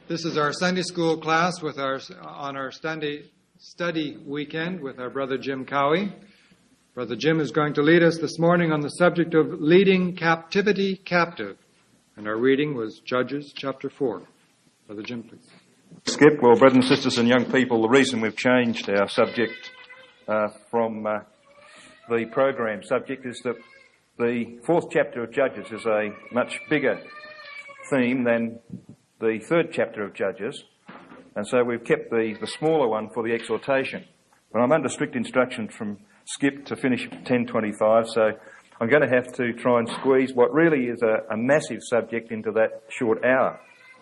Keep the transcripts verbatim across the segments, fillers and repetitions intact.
This is our Sunday school class with our on our Sunday study weekend with our brother Jim Cowie. Brother Jim is going to lead us this morning on the subject of leading captivity captive. And our reading was Judges chapter four. Brother Jim, please. Skip, well, brothers and sisters and young people, the reason we've changed our subject uh, from uh, the program subject is that the fourth chapter of Judges is a much bigger theme than the third chapter of Judges, and so we've kept the, the smaller one for the exhortation. But I'm under strict instruction from Skip to finish at ten twenty-five, so I'm going to have to try and squeeze what really is a, a massive subject into that short hour.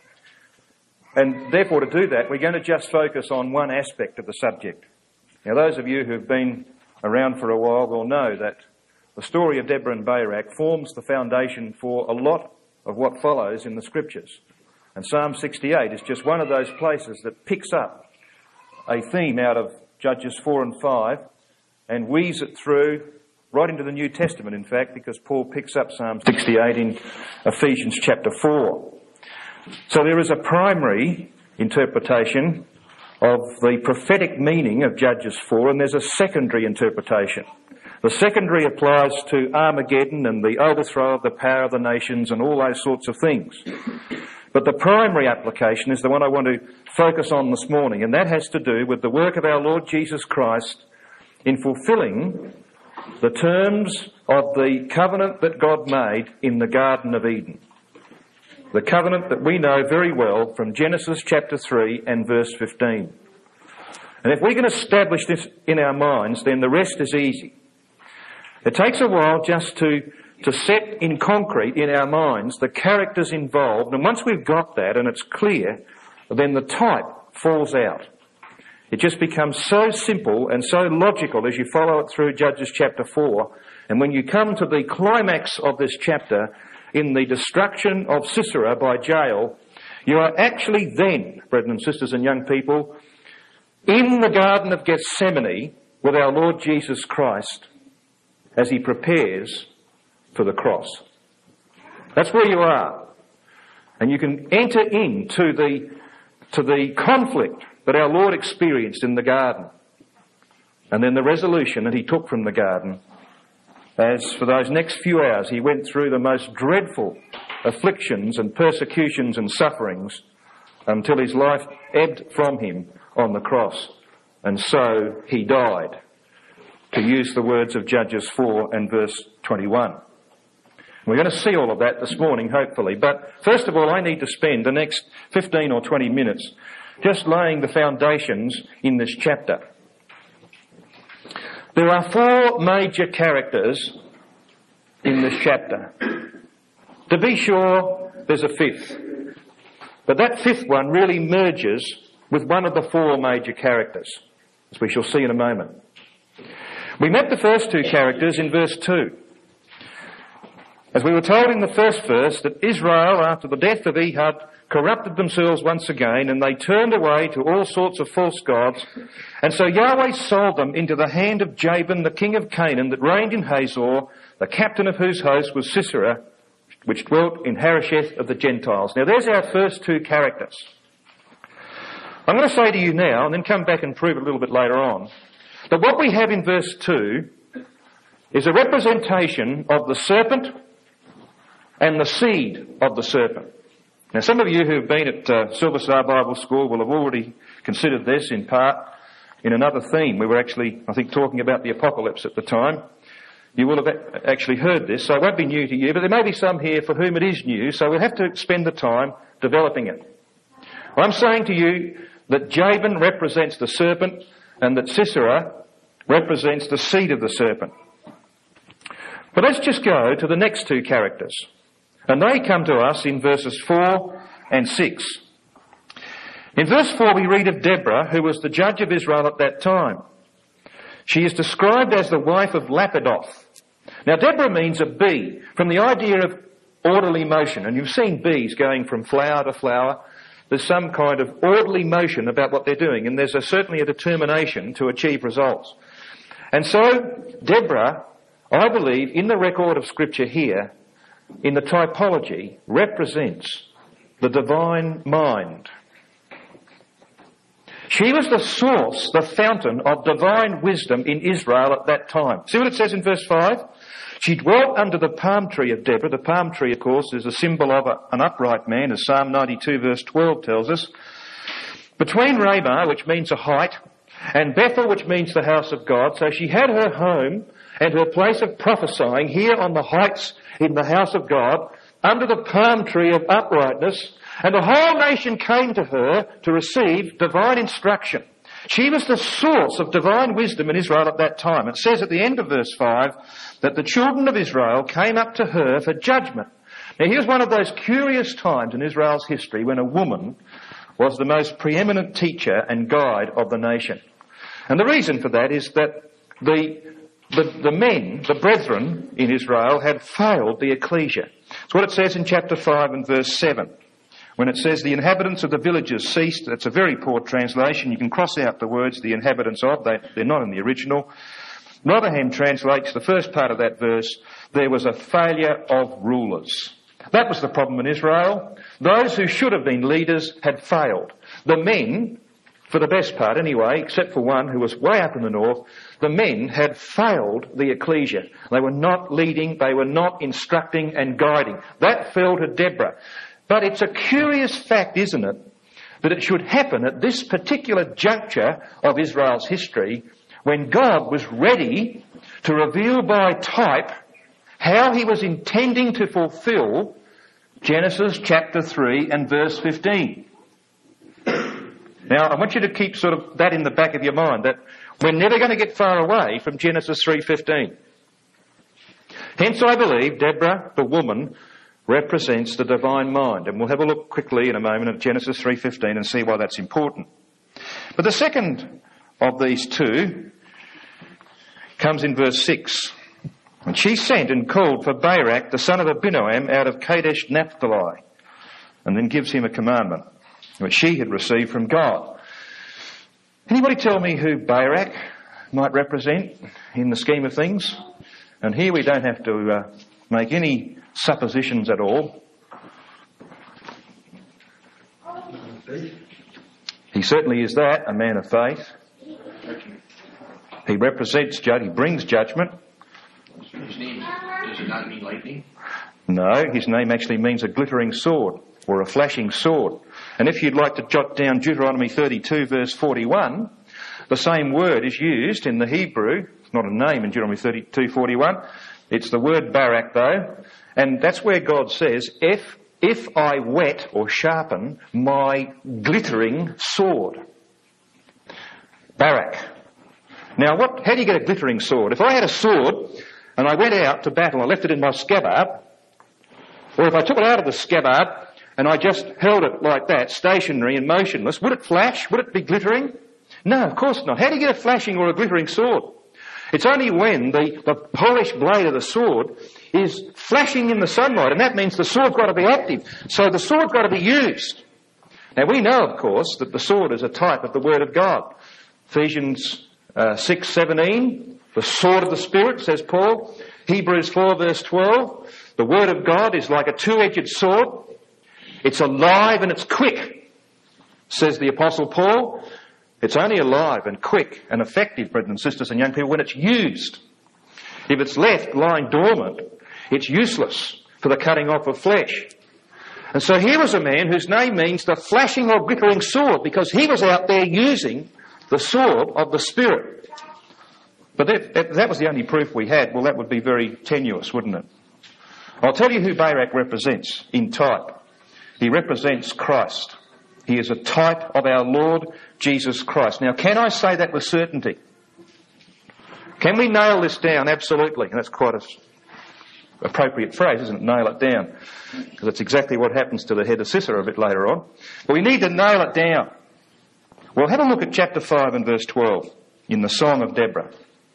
And therefore, to do that, we're going to just focus on one aspect of the subject. Now, those of you who've been around for a while will know that the story of Deborah and Barak forms the foundation for a lot of what follows in the Scriptures. And Psalm sixty-eight is just one of those places that picks up a theme out of Judges four and five and weaves it through right into the New Testament, in fact, because Paul picks up Psalm sixty-eight in Ephesians chapter four. So there is a primary interpretation of the prophetic meaning of Judges four, and there's a secondary interpretation. The secondary applies to Armageddon and the overthrow of the power of the nations and all those sorts of things. But the primary application is the one I want to focus on this morning, and that has to do with the work of our Lord Jesus Christ in fulfilling the terms of the covenant that God made in the Garden of Eden. The covenant that we know very well from Genesis chapter three and verse fifteen. And if we can establish this in our minds, then the rest is easy. It takes a while just to to set in concrete in our minds the characters involved, and once we've got that and it's clear, then the type falls out. It just becomes so simple and so logical as you follow it through Judges chapter four, and when you come to the climax of this chapter, in the destruction of Sisera by Jael, you are actually then, brethren and sisters and young people, in the Garden of Gethsemane with our Lord Jesus Christ as he prepares for the cross. That's where you are. And you can enter into the, to the conflict that our Lord experienced in the garden. And then the resolution that he took from the garden, as for those next few hours he went through the most dreadful afflictions and persecutions and sufferings until his life ebbed from him on the cross. And so he died, to use the words of Judges four and verse twenty-one. We're going to see all of that this morning, hopefully. But first of all, I need to spend the next fifteen or twenty minutes just laying the foundations in this chapter. There are four major characters in this chapter. To be sure, there's a fifth. But that fifth one really merges with one of the four major characters, as we shall see in a moment. We met the first two characters in verse two. As we were told in the first verse that Israel, after the death of Ehud, corrupted themselves once again, and they turned away to all sorts of false gods. And so Yahweh sold them into the hand of Jabin, the king of Canaan, that reigned in Hazor, the captain of whose host was Sisera, which dwelt in Harosheth of the Gentiles. Now there's our first two characters. I'm going to say to you now, and then come back and prove it a little bit later on, that what we have in verse two is a representation of the serpent and the seed of the serpent. Now, some of you who have been at uh, Silver Star Bible School will have already considered this in part in another theme. We were actually, I think, talking about the apocalypse at the time. You will have a- actually heard this, so it won't be new to you, but there may be some here for whom it is new, so we'll have to spend the time developing it. I'm saying to you that Jabin represents the serpent and that Sisera represents the seed of the serpent. But let's just go to the next two characters. And they come to us in verses four and six. In verse four we read of Deborah, who was the judge of Israel at that time. She is described as the wife of Lapidoth. Now Deborah means a bee, from the idea of orderly motion. And you've seen bees going from flower to flower. There's some kind of orderly motion about what they're doing, and there's a, certainly a determination to achieve results. And so Deborah, I believe, in the record of Scripture here, in the typology, represents the divine mind. She was the source, the fountain of divine wisdom in Israel at that time. See what it says in verse five? She dwelt under the palm tree of Deborah. The palm tree, of course, is a symbol of a, an upright man, as Psalm ninety-two verse twelve tells us. Between Ramah, which means a height, and Bethel, which means the house of God. So she had her home and her place of prophesying here on the heights in the house of God, under the palm tree of uprightness, and the whole nation came to her to receive divine instruction. She was the source of divine wisdom in Israel at that time. It says at the end of verse five that the children of Israel came up to her for judgment. Now here's one of those curious times in Israel's history when a woman was the most preeminent teacher and guide of the nation. And the reason for that is that the, the, the men, the brethren in Israel, had failed the ecclesia. It's what it says in chapter five and verse seven. When it says the inhabitants of the villages ceased, that's a very poor translation. You can cross out the words the inhabitants of, they, they're not in the original. Rotherham translates the first part of that verse, there was a failure of rulers. That was the problem in Israel. Those who should have been leaders had failed. The men, for the best part anyway, except for one who was way up in the north, the men had failed the ecclesia. They were not leading, they were not instructing and guiding. That fell to Deborah. But it's a curious fact, isn't it, that it should happen at this particular juncture of Israel's history when God was ready to reveal by type how he was intending to fulfill Genesis chapter three and verse fifteen. Now, I want you to keep sort of that in the back of your mind, that we're never going to get far away from Genesis three fifteen. Hence, I believe Deborah, the woman, represents the divine mind. And we'll have a look quickly in a moment at Genesis three fifteen and see why that's important. But the second of these two comes in verse six. And she sent and called for Barak, the son of Abinoam, out of Kadesh Naphtali, and then gives him a commandment, which she had received from God. Anybody tell me who Barak might represent in the scheme of things? And here we don't have to uh, make any suppositions at all. He certainly is that, a man of faith. He represents judgment, he brings judgment. His name, does it not mean lightning? No, his name actually means a glittering sword, or a flashing sword. And if you'd like to jot down Deuteronomy thirty-two verse forty-one, the same word is used in the Hebrew. It's not a name in Deuteronomy thirty-two forty-one. It's the word Barak though. And that's where God says, if, if I whet or sharpen my glittering sword. Barak. Now what, how do you get a glittering sword? If I had a sword and I went out to battle, I left it in my scabbard, or if I took it out of the scabbard and I just held it like that, stationary and motionless, would it flash? Would it be glittering? No, of course not. How do you get a flashing or a glittering sword? It's only when the, the polished blade of the sword is flashing in the sunlight, and that means the sword's got to be active. So the sword's got to be used. Now we know, of course, that the sword is a type of the Word of God. Ephesians uh, six seventeen, the sword of the Spirit, says Paul. Hebrews four verse twelve, the Word of God is like a two-edged sword. It's alive and it's quick, says the Apostle Paul. It's only alive and quick and effective, brethren and sisters and young people, when it's used. If it's left lying dormant, it's useless for the cutting off of flesh. And so here was a man whose name means the flashing or glittering sword, because he was out there using the sword of the Spirit. But if, if that was the only proof we had, well, that would be very tenuous, wouldn't it? I'll tell you who Barak represents in type. He represents Christ. He is a type of our Lord Jesus Christ. Now, can I say that with certainty? Can we nail this down? Absolutely. And that's quite an appropriate phrase, isn't it? Nail it down. Because that's exactly what happens to the head of Sisera a bit later on. But we need to nail it down. Well, have a look at chapter five and verse twelve in the Song of Deborah.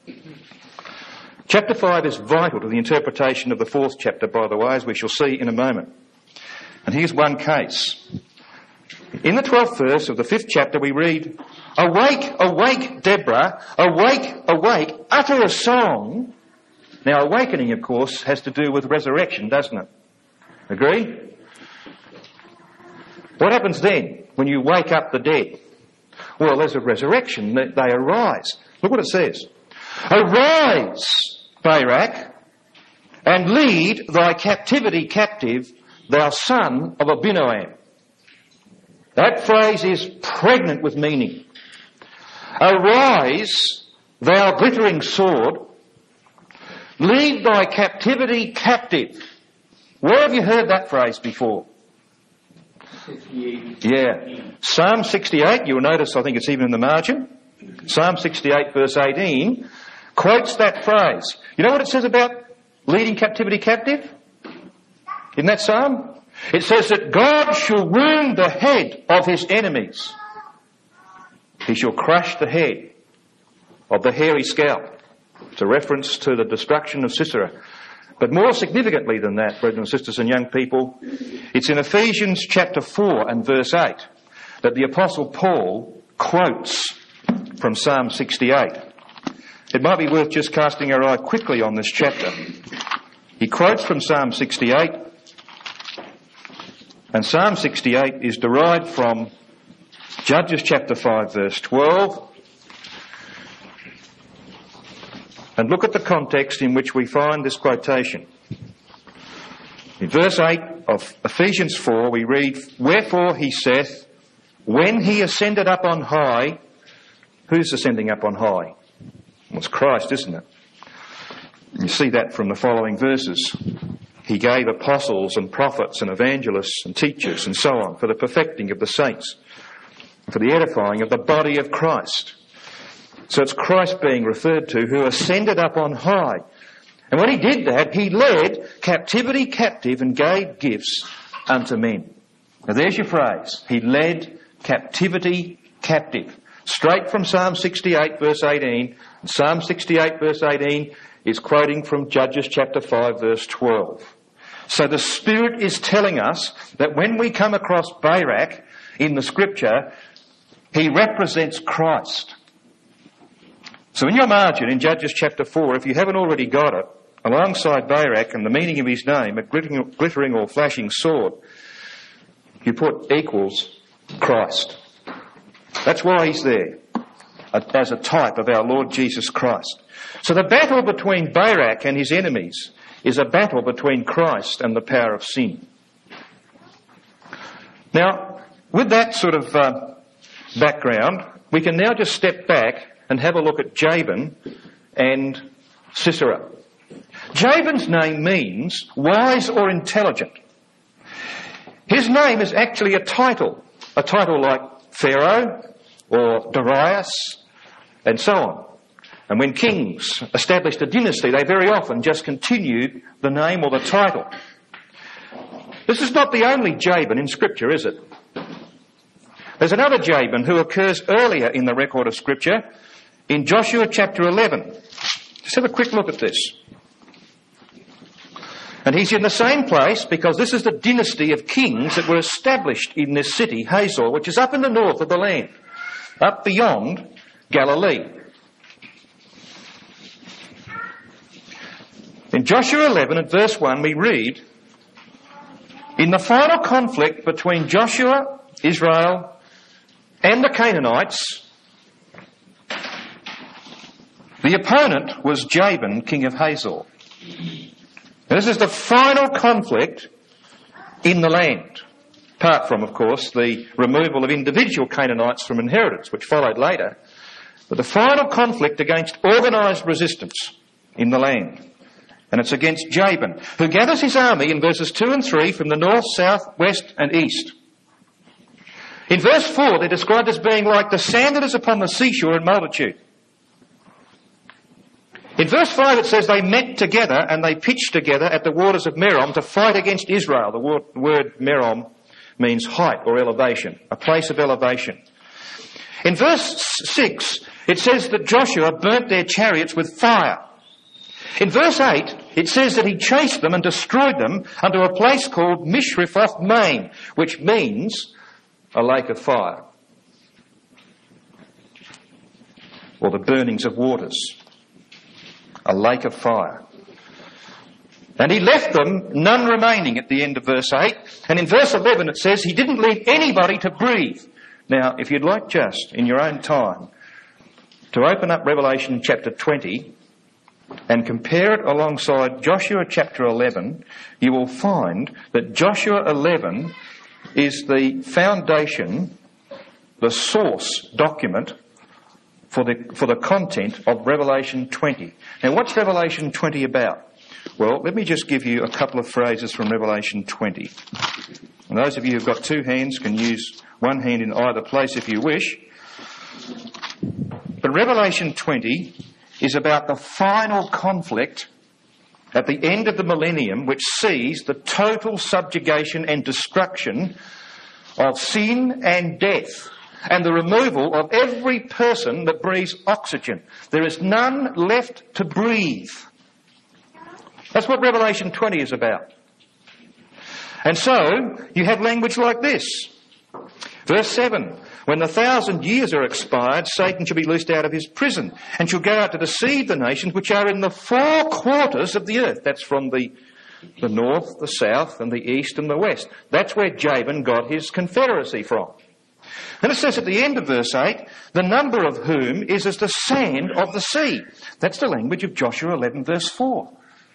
Chapter five is vital to the interpretation of the fourth chapter, by the way, as we shall see in a moment. And here's one case. In the twelfth verse of the fifth chapter we read, "Awake, awake, Deborah, awake, awake, utter a song." Now awakening, of course, has to do with resurrection, doesn't it? Agree? What happens then when you wake up the dead? Well, there's a resurrection. They, they arise. Look what it says. Arise, Barak, and lead thy captivity captive, thou son of Abinoam. That phrase is pregnant with meaning. Arise, thou glittering sword, lead thy captivity captive. Where have you heard that phrase before? sixty-eight. Yeah. Psalm sixty-eight, you'll notice, I think it's even in the margin. Psalm sixty-eight verse eighteen quotes that phrase. You know what it says about leading captivity captive? In that psalm? It says that God shall wound the head of his enemies. He shall crush the head of the hairy scalp. It's a reference to the destruction of Sisera. But more significantly than that, brothers and sisters and young people, it's in Ephesians chapter four and verse eight that the Apostle Paul quotes from Psalm sixty-eight. It might be worth just casting our eye quickly on this chapter. He quotes from Psalm sixty-eight, and Psalm sixty-eight is derived from Judges chapter five verse twelve. And look at the context in which we find this quotation. In verse eight of Ephesians four we read, Wherefore he saith, when he ascended up on high. Who's ascending up on high? Well, it's Christ, isn't it? You see that from the following verses. He gave apostles and prophets and evangelists and teachers and so on for the perfecting of the saints, for the edifying of the body of Christ. So it's Christ being referred to, who ascended up on high. And when he did that, he led captivity captive and gave gifts unto men. Now there's your phrase. He led captivity captive. Straight from Psalm sixty-eight verse eighteen. And Psalm sixty-eight verse eighteen is quoting from Judges chapter five verse twelve. So the Spirit is telling us that when we come across Barak in the scripture, he represents Christ. So in your margin in Judges chapter four, if you haven't already got it, alongside Barak and the meaning of his name, a glittering, glittering or flashing sword, you put equals Christ. That's why he's there, as a type of our Lord Jesus Christ. So the battle between Barak and his enemies is a battle between Christ and the power of sin. Now, with that sort of uh, background, we can now just step back and have a look at Jabin and Sisera. Jabin's name means wise or intelligent. His name is actually a title, a title like Pharaoh or Darius and so on. And when kings established a dynasty, they very often just continued the name or the title. This is not the only Jabin in Scripture, is it? There's another Jabin who occurs earlier in the record of Scripture in Joshua chapter eleven. Just have a quick look at this. And he's in the same place because this is the dynasty of kings that were established in this city, Hazor, which is up in the north of the land, up beyond Galilee. In Joshua eleven at verse one we read, in the final conflict between Joshua, Israel, and the Canaanites, the opponent was Jabin, king of Hazor. This is the final conflict in the land, apart from, of course, the removal of individual Canaanites from inheritance, which followed later. But the final conflict against organised resistance in the land. And it's against Jabin, who gathers his army in verses two and three from the north, south, west and east. In verse four, they're described as being like the sand that is upon the seashore in multitude. In verse five it says they met together and they pitched together at the waters of Merom to fight against Israel. The word, word Merom means height or elevation, a place of elevation. In verse six it says that Joshua burnt their chariots with fire. In verse eight it says that he chased them and destroyed them unto a place called Mishrephoth Maim, which means a lake of fire, or the burnings of waters. A lake of fire. And he left them, none remaining, at the end of verse eight. And in verse eleven it says he didn't leave anybody to breathe. Now, if you'd like just, in your own time, to open up Revelation chapter twenty and compare it alongside Joshua chapter eleven, you will find that Joshua eleven is the foundation, the source document for the, for the content of Revelation twenty. Now, what's Revelation twenty about? Well, let me just give you a couple of phrases from Revelation twenty. And those of you who've got two hands can use one hand in either place if you wish. But Revelation twenty is about the final conflict at the end of the millennium, which sees the total subjugation and destruction of sin and death and the removal of every person that breathes oxygen. There is none left to breathe. That's what Revelation twenty is about. And so, you have language like this. Verse seven, when the thousand years are expired, Satan shall be loosed out of his prison and shall go out to deceive the nations which are in the four quarters of the earth. That's from the, the north, the south, and the east and the west. That's where Jabin got his confederacy from. And it says at the end of verse eight, the number of whom is as the sand of the sea. That's the language of Joshua eleven verse four.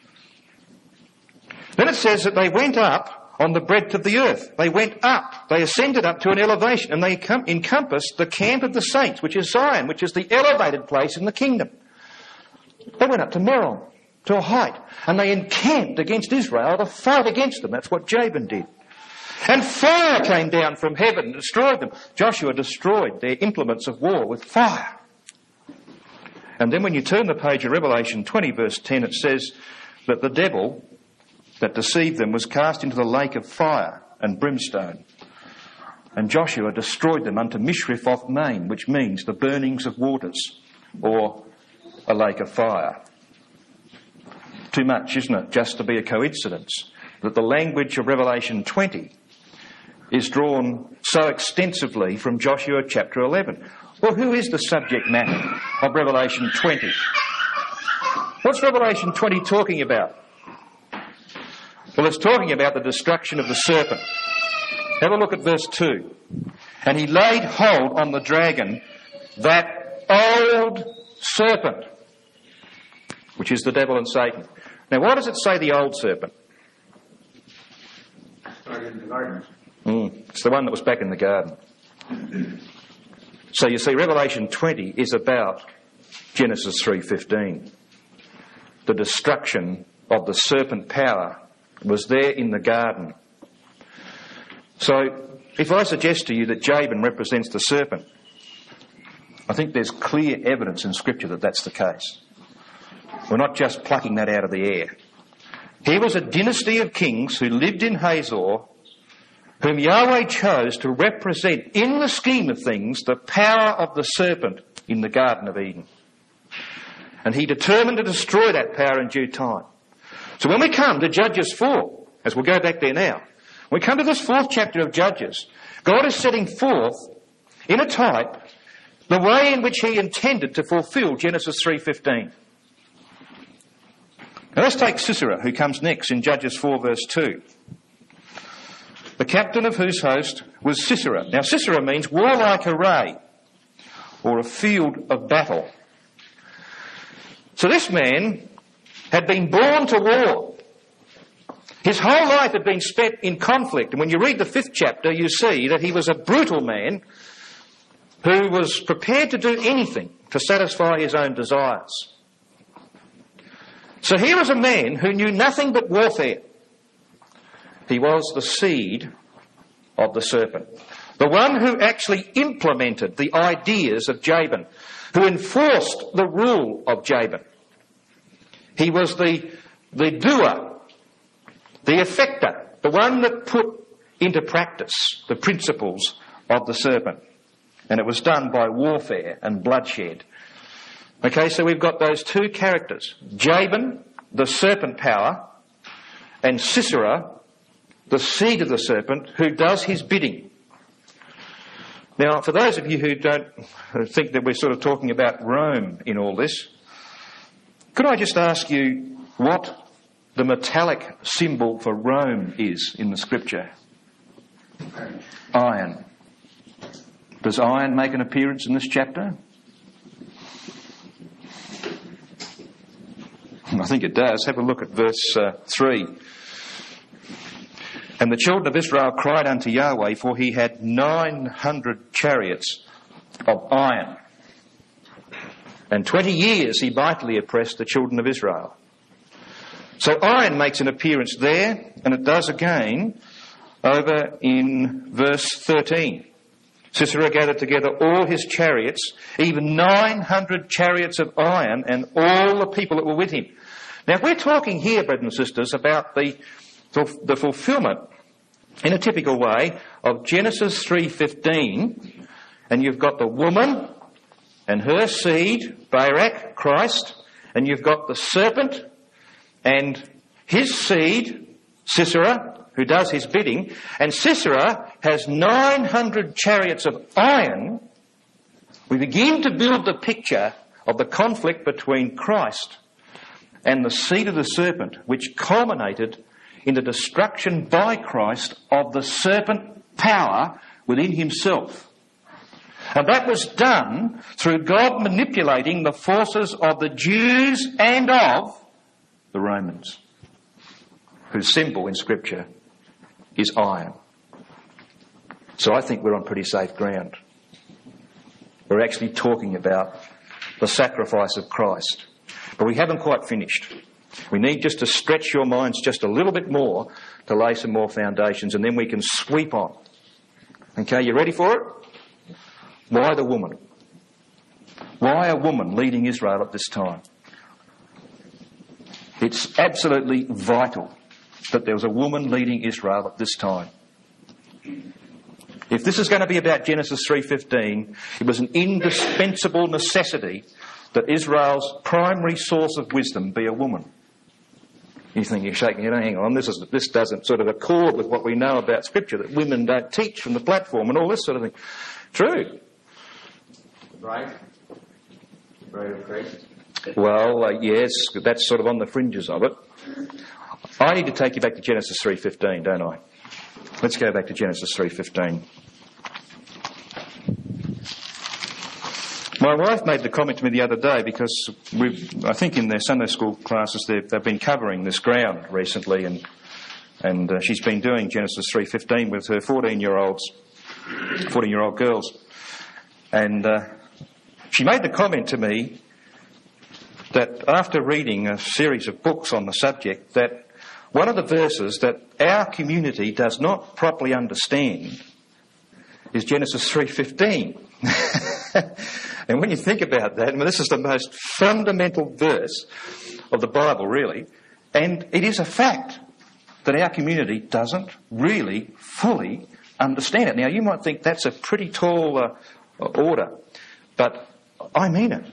Then it says that they went up on the breadth of the earth. They went up. They ascended up to an elevation and they com- encompassed the camp of the saints, which is Zion, which is the elevated place in the kingdom. They went up to Meron, to a height, and they encamped against Israel to fight against them. That's what Jabin did. And fire came down from heaven and destroyed them. Joshua destroyed their implements of war with fire. And then when you turn the page of Revelation twenty verse ten, it says that the devil that deceived them was cast into the lake of fire and brimstone. And Joshua destroyed them unto Mishrephoth Maim, which means the burnings of waters, or a lake of fire. Too much, isn't it, just to be a coincidence that the language of Revelation twenty is drawn so extensively from Joshua chapter eleven. Well, who is the subject matter of Revelation twenty? What's Revelation twenty talking about? Well, it's talking about the destruction of the serpent. Have a look at verse two. And he laid hold on the dragon, that old serpent, which is the devil and Satan. Now, why does it say the old serpent? Started in the garden. Mm, it's the one that was back in the garden. So you see, Revelation twenty is about Genesis three fifteen. The destruction of the serpent power was there in the garden. So, if I suggest to you that Jabin represents the serpent, I think there's clear evidence in Scripture that that's the case. We're not just plucking that out of the air. He was a dynasty of kings who lived in Hazor, whom Yahweh chose to represent, in the scheme of things, the power of the serpent in the Garden of Eden. And he determined to destroy that power in due time. So when we come to Judges four, as we'll go back there now, when we come to this fourth chapter of Judges, God is setting forth, in a type, the way in which he intended to fulfill Genesis three fifteen. Now let's take Sisera, who comes next in Judges four verse two. The captain of whose host was Sisera. Now Sisera means warlike array, or a field of battle. So this man had been born to war. His whole life had been spent in conflict. And when you read the fifth chapter, you see that he was a brutal man who was prepared to do anything to satisfy his own desires. So here was a man who knew nothing but warfare. He was the seed of the serpent. The one who actually implemented the ideas of Jabin, who enforced the rule of Jabin. He was the, the doer, the effector, the one that put into practice the principles of the serpent. And it was done by warfare and bloodshed. Okay, so we've got those two characters. Jabin, the serpent power, and Sisera, the seed of the serpent, who does his bidding. Now, for those of you who don't think that we're sort of talking about Rome in all this, could I just ask you what the metallic symbol for Rome is in the Scripture? Iron. Does iron make an appearance in this chapter? I think it does. Have a look at verse uh, three. And the children of Israel cried unto Yahweh, for he had nine hundred chariots of iron. And twenty years he mightily oppressed the children of Israel. So iron makes an appearance there, and it does again over in verse thirteen. Sisera gathered together all his chariots, even nine hundred chariots of iron, and all the people that were with him. Now, we're talking here, brothers and sisters, about the, the fulfilment, in a typical way, of Genesis three fifteen, and you've got the woman and her seed, Barak, Christ, and you've got the serpent and his seed, Sisera, who does his bidding, and Sisera has nine hundred chariots of iron. We begin to build the picture of the conflict between Christ and the seed of the serpent, which culminated in the destruction by Christ of the serpent power within himself. And that was done through God manipulating the forces of the Jews and of the Romans, whose symbol in Scripture is iron. So I think we're on pretty safe ground. We're actually talking about the sacrifice of Christ. But we haven't quite finished. We need just to stretch your minds just a little bit more to lay some more foundations, and then we can sweep on. Okay, you ready for it? Why the woman? Why a woman leading Israel at this time? It's absolutely vital that there was a woman leading Israel at this time. If this is going to be about Genesis three fifteen, it was an indispensable necessity that Israel's primary source of wisdom be a woman. You think you're shaking your head, hang on, this, is, this doesn't sort of accord with what we know about Scripture, that women don't teach from the platform and all this sort of thing. True. Right? Bride of Christ? Well, uh, yes, that's sort of on the fringes of it. I need to take you back to Genesis three fifteen, don't I? Let's go back to Genesis three fifteen. My wife made the comment to me the other day because we've, I think in their Sunday school classes they've, they've been covering this ground recently, and and uh, she's been doing Genesis three fifteen with her fourteen-year-olds, fourteen-year-old girls, and uh, she made the comment to me that after reading a series of books on the subject, that one of the verses that our community does not properly understand is Genesis three fifteen. And when you think about that, I mean, this is the most fundamental verse of the Bible, really, and it is a fact that our community doesn't really fully understand it. Now, you might think that's a pretty tall uh, order, but I mean it.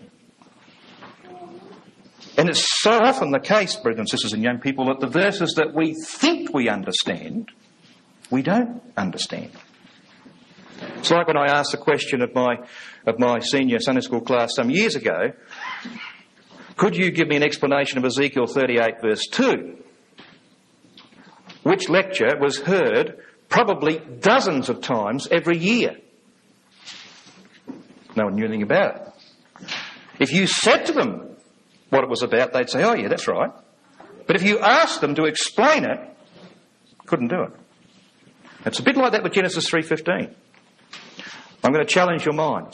And it's so often the case, brothers and sisters and young people, that the verses that we think we understand, we don't understand. It's like when I asked the question of my of my senior Sunday school class some years ago, could you give me an explanation of Ezekiel thirty-eight verse two? Which lecture was heard probably dozens of times every year. No one knew anything about it. If you said to them what it was about, they'd say, oh yeah, that's right. But if you asked them to explain it, couldn't do it. It's a bit like that with Genesis three fifteen. I'm going to challenge your minds.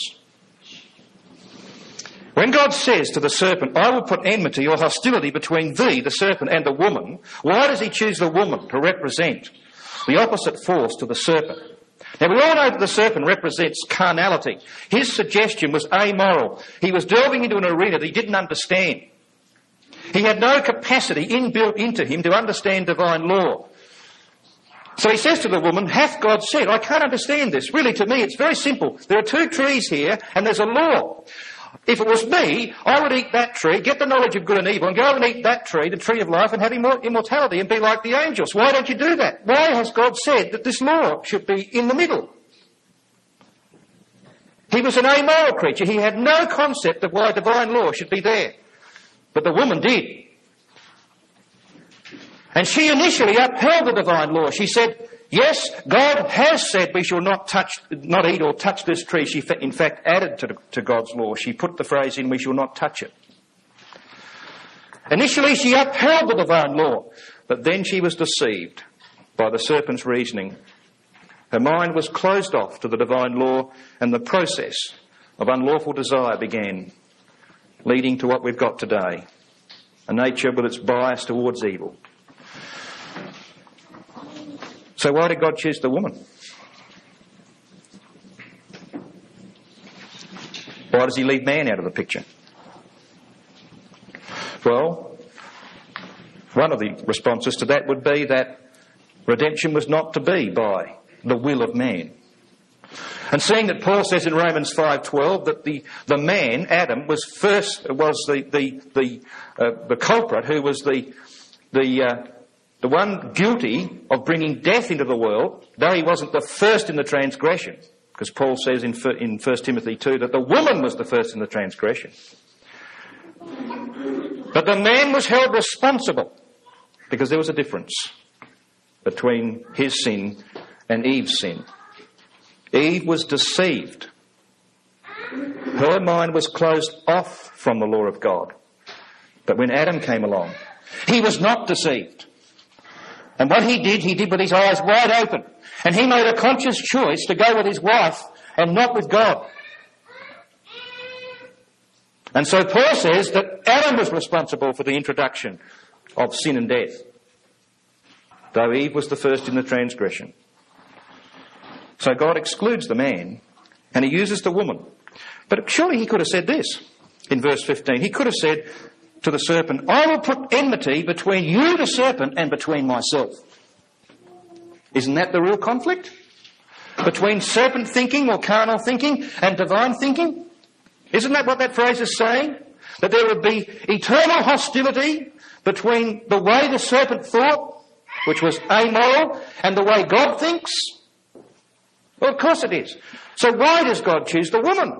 When God says to the serpent, I will put enmity or hostility between thee, the serpent, and the woman, why does he choose the woman to represent the opposite force to the serpent? Now, we all know that the serpent represents carnality. His suggestion was amoral. He was delving into an arena that he didn't understand. He had no capacity inbuilt into him to understand divine law. So he says to the woman, hath God said? I can't understand this. Really, to me, it's very simple. There are two trees here, and there's a law. If it was me, I would eat that tree, get the knowledge of good and evil, and go and eat that tree, the tree of life, and have immortality and be like the angels. Why don't you do that? Why has God said that this law should be in the middle? He was an amoral creature. He had no concept of why divine law should be there. But the woman did. And she initially upheld the divine law. She said, yes, God has said we shall not touch, not eat or touch this tree. She in fact added to, to God's law. She put the phrase in, we shall not touch it. Initially she upheld the divine law, but then she was deceived by the serpent's reasoning. Her mind was closed off to the divine law, and the process of unlawful desire began, leading to what we've got today, a nature with its bias towards evil. So why did God choose the woman? Why does he leave man out of the picture? Well, one of the responses to that would be that redemption was not to be by the will of man. And seeing that Paul says in Romans five twelve that the, the man, Adam, was first was the the the, uh, the culprit, who was the the uh, the one guilty of bringing death into the world, though he wasn't the first in the transgression, because Paul says in in First Timothy two that the woman was the first in the transgression. But the man was held responsible because there was a difference between his sin and Eve's sin. Eve was deceived. Her mind was closed off from the law of God. But when Adam came along, he was not deceived. And what he did, he did with his eyes wide open. And he made a conscious choice to go with his wife and not with God. And so Paul says that Adam was responsible for the introduction of sin and death, though Eve was the first in the transgression. So God excludes the man and he uses the woman. But surely he could have said this in verse fifteen. He could have said to the serpent, I will put enmity between you, the serpent, and between myself. Isn't that the real conflict? Between serpent thinking or carnal thinking and divine thinking? Isn't that what that phrase is saying? That there would be eternal hostility between the way the serpent thought, which was amoral, and the way God thinks? Well, of course it is. So why does God choose the woman?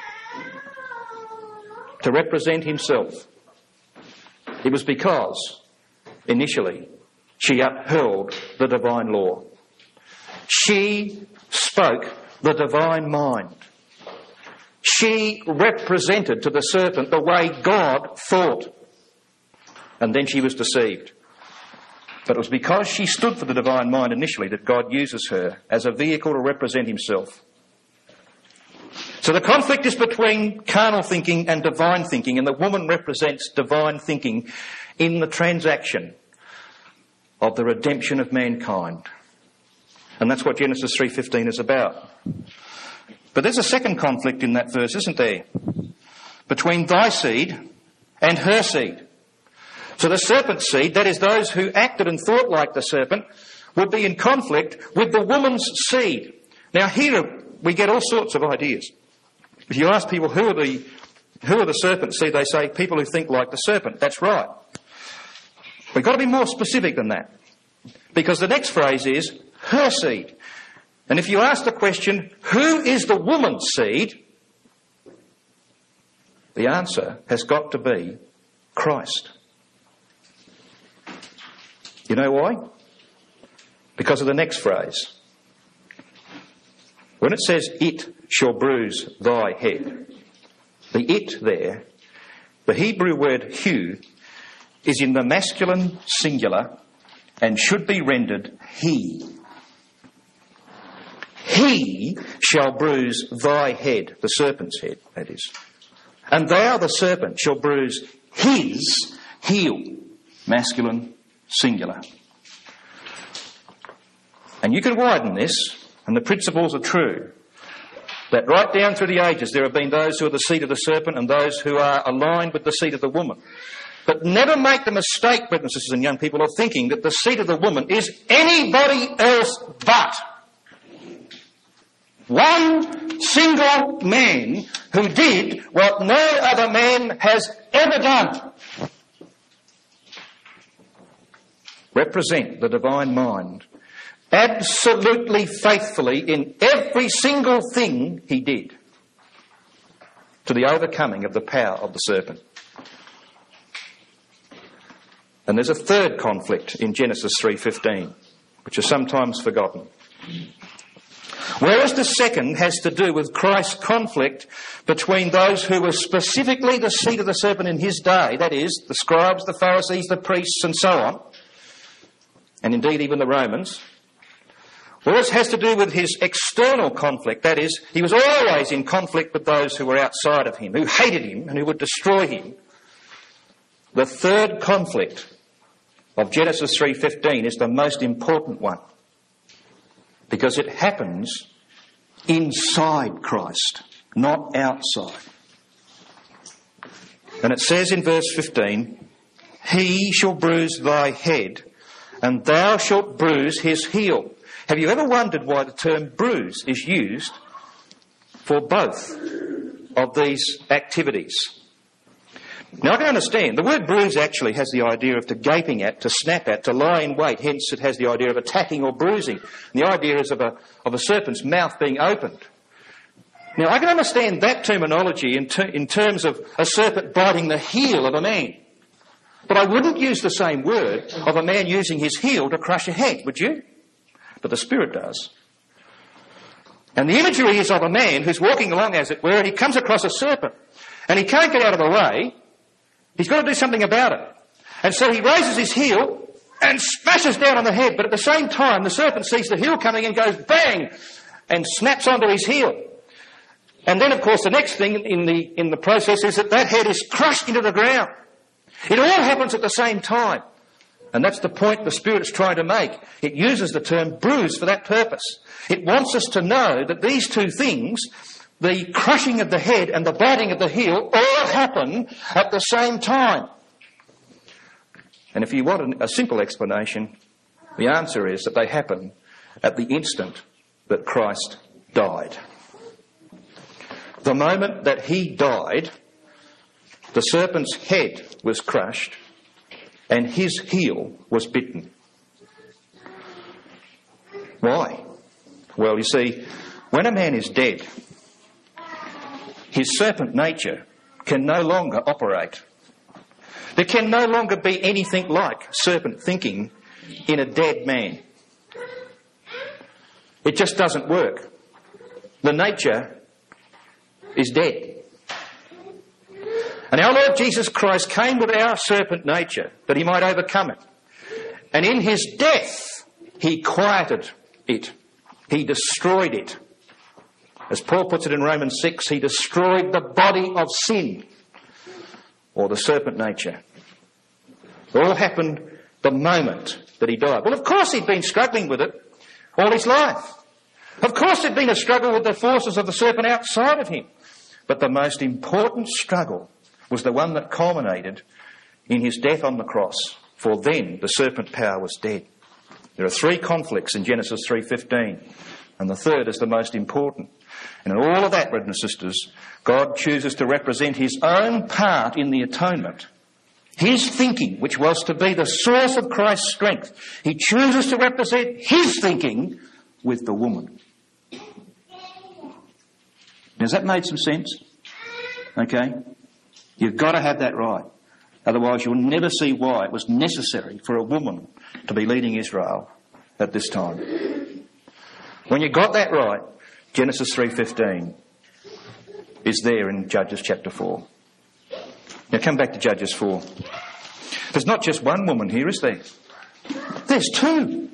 To represent himself. It was because, initially, she upheld the divine law. She spoke the divine mind. She represented to the serpent the way God thought. And then she was deceived. But it was because she stood for the divine mind initially that God uses her as a vehicle to represent himself. So the conflict is between carnal thinking and divine thinking, and the woman represents divine thinking in the transaction of the redemption of mankind. And that's what Genesis three fifteen is about. But there's a second conflict in that verse, isn't there? Between thy seed and her seed. So the serpent's seed, that is those who acted and thought like the serpent, would be in conflict with the woman's seed. Now here we get all sorts of ideas. If you ask people who are the who are the serpent's seed, they say people who think like the serpent. That's right. We've got to be more specific than that. Because the next phrase is her seed. And if you ask the question, who is the woman's seed? The answer has got to be Christ. You know why? Because of the next phrase. When it says, it shall bruise thy head, the it there, the Hebrew word hu, is in the masculine singular and should be rendered he. He shall bruise thy head, the serpent's head, that is. And thou, the serpent, shall bruise his heel, masculine singular. And you can widen this, and the principles are true, that right down through the ages there have been those who are the seed of the serpent and those who are aligned with the seed of the woman. But never make the mistake, brothers and sisters and young people, of thinking that the seed of the woman is anybody else but one single man who did what no other man has ever done. Represent the divine mind absolutely faithfully in every single thing he did to the overcoming of the power of the serpent. And there's a third conflict in Genesis three fifteen, which are sometimes forgotten. Whereas the second has to do with Christ's conflict between those who were specifically the seed of the serpent in his day, that is, the scribes, the Pharisees, the priests and so on, and indeed even the Romans. Whereas has to do with his external conflict, that is, he was always in conflict with those who were outside of him, who hated him and who would destroy him. The third conflict of Genesis three fifteen is the most important one, because it happens inside Christ, not outside. And it says in verse fifteen, "He shall bruise thy head, and thou shalt bruise his heel." Have you ever wondered why the term bruise is used for both of these activities? Now I can understand, the word bruise actually has the idea of to gaping at, to snap at, to lie in wait, hence it has the idea of attacking or bruising. And the idea is of a, of a serpent's mouth being opened. Now I can understand that terminology in, ter- in terms of a serpent biting the heel of a man. But I wouldn't use the same word of a man using his heel to crush a head, would you? But the Spirit does. And the imagery is of a man who's walking along, as it were, and he comes across a serpent. And he can't get out of the way. He's got to do something about it. And so he raises his heel and smashes down on the head. But at the same time, the serpent sees the heel coming and goes bang and snaps onto his heel. And then, of course, the next thing in the, in the process is that that head is crushed into the ground. It all happens at the same time. And that's the point the Spirit's trying to make. It uses the term bruise for that purpose. It wants us to know that these two things, the crushing of the head and the biting of the heel, all happen at the same time. And if you want a simple explanation, the answer is that they happen at the instant that Christ died. The moment that he died, the serpent's head was crushed and his heel was bitten. Why? Well, you see, when a man is dead, his serpent nature can no longer operate. There can no longer be anything like serpent thinking in a dead man. It just doesn't work. The nature is dead. And our Lord Jesus Christ came with our serpent nature that he might overcome it. And in his death, he quieted it. He destroyed it. As Paul puts it in Romans six, he destroyed the body of sin, or the serpent nature. It all happened the moment that he died. Well, of course he'd been struggling with it all his life. Of course there'd been a struggle with the forces of the serpent outside of him. But the most important struggle was the one that culminated in his death on the cross. For then the serpent power was dead. There are three conflicts in Genesis three fifteen, and the third is the most important. And in all of that, brothers and sisters, God chooses to represent his own part in the atonement. His thinking, which was to be the source of Christ's strength. He chooses to represent his thinking with the woman. Has that made some sense? Okay? You've got to have that right. Otherwise you'll never see why it was necessary for a woman to be leading Israel at this time. When you got that right, Genesis three fifteen is there in Judges chapter four. Now come back to Judges four. There's not just one woman here, is there? There's two.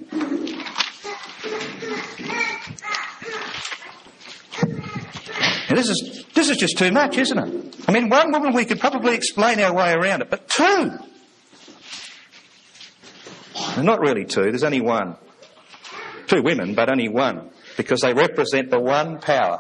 Now this is this is just too much, isn't it? I mean, one woman we could probably explain our way around it, but two? There's not really two, there's only one. Two women, but only one, because they represent the one power.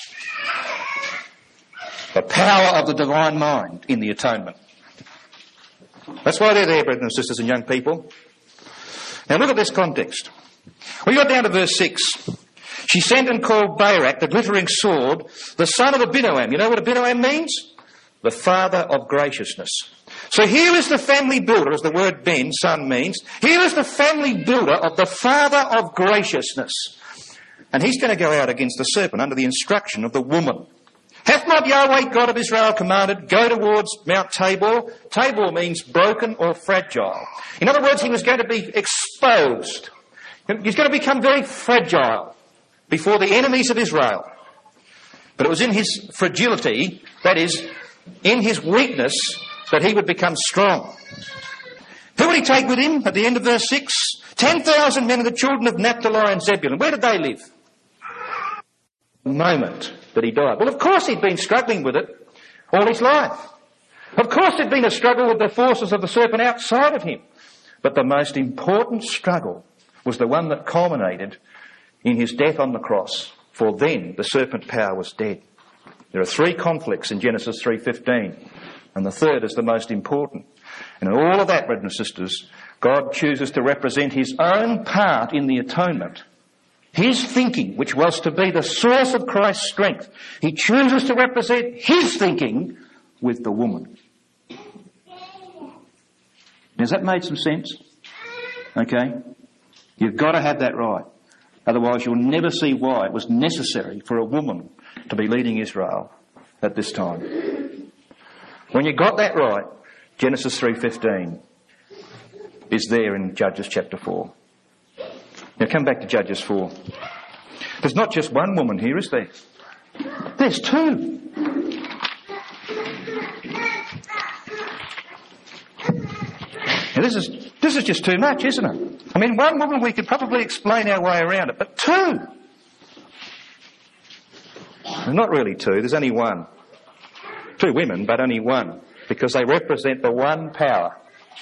The power of the divine mind in the atonement. That's why they're there, brothers and sisters and young people. Now look at this context. We got down to verse six. She sent and called Barak, the glittering sword, the son of Abinoam. You know what Abinoam means? The father of graciousness. So here is the family builder, as the word Ben, son, means. Here is the family builder of the father of graciousness. And he's going to go out against the serpent under the instruction of the woman. Hath not Yahweh God of Israel commanded, go towards Mount Tabor? Tabor means broken or fragile. In other words, he was going to be exposed. He's going to become very fragile before the enemies of Israel. But it was in his fragility, that is, in his weakness, that he would become strong. Who would he take with him at the end of verse six? Ten thousand men of the children of Naphtali and Zebulun. Where did they live? The moment that he died. Well, of course he'd been struggling with it all his life. Of course there'd been a struggle with the forces of the serpent outside of him. But the most important struggle was the one that culminated in his death on the cross. For then the serpent power was dead. There are three conflicts in Genesis three fifteen, and the third is the most important. And in all of that, brothers and sisters, God chooses to represent his own part in the atonement. His thinking, which was to be the source of Christ's strength. He chooses to represent his thinking with the woman. Has that made some sense? Okay? You've got to have that right. Otherwise you'll never see why it was necessary for a woman to be leading Israel at this time. When you got that right, Genesis three fifteen is there in Judges chapter four. Now come back to Judges four. There's not just one woman here, is there? There's two. Now this is this is just too much, isn't it? I mean, one woman we could probably explain our way around it, but two. Well, not really two, there's only one. Two women, but only one, because they represent the one power.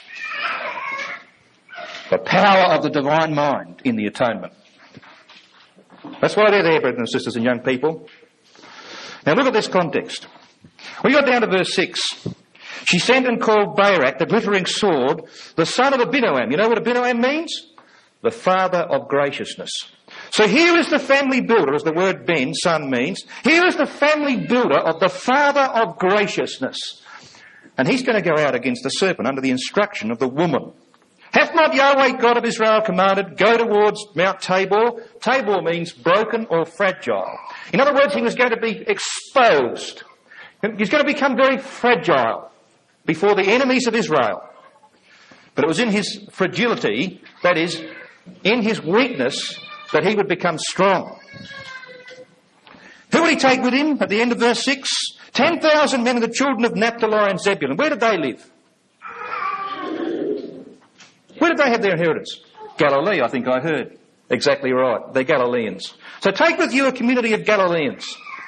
The power of the divine mind in the atonement. That's why they're there, brothers and sisters and young people. Now look at this context. We got down to verse six. She sent and called Barak, the glittering sword, the son of Abinoam. You know what Abinoam means? The father of graciousness. So here is the family builder, as the word Ben, son, means. Here is the family builder of the father of graciousness. And he's going to go out against the serpent under the instruction of the woman. Hath not Yahweh God of Israel commanded, go towards Mount Tabor? Tabor means broken or fragile. In other words, he was going to be exposed. He's going to become very fragile before the enemies of Israel. But it was in his fragility, that is, in his weakness, that he would become strong. Who would he take with him at the end of verse six? Ten thousand men of the children of Naphtali and Zebulun. Where did they live? Where did they have their inheritance? Galilee, I think I heard. Exactly right. They're Galileans. So take with you a community of Galileans.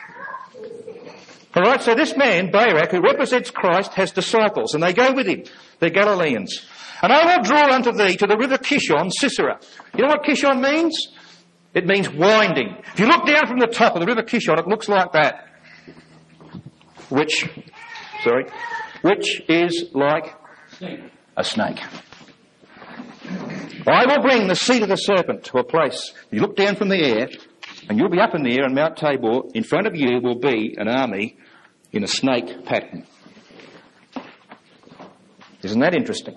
All right, so this man, Barak, who represents Christ, has disciples, and they go with him. They're Galileans. And I will draw unto thee to the river Kishon, Sisera. You know what Kishon means? It means winding. If you look down from the top of the river Kishon, it looks like that. Which, sorry, which is like a snake. I will bring the seed of the serpent to a place. You look down from the air, and you'll be up in the air on Mount Tabor. In front of you will be an army in a snake pattern. Isn't that interesting?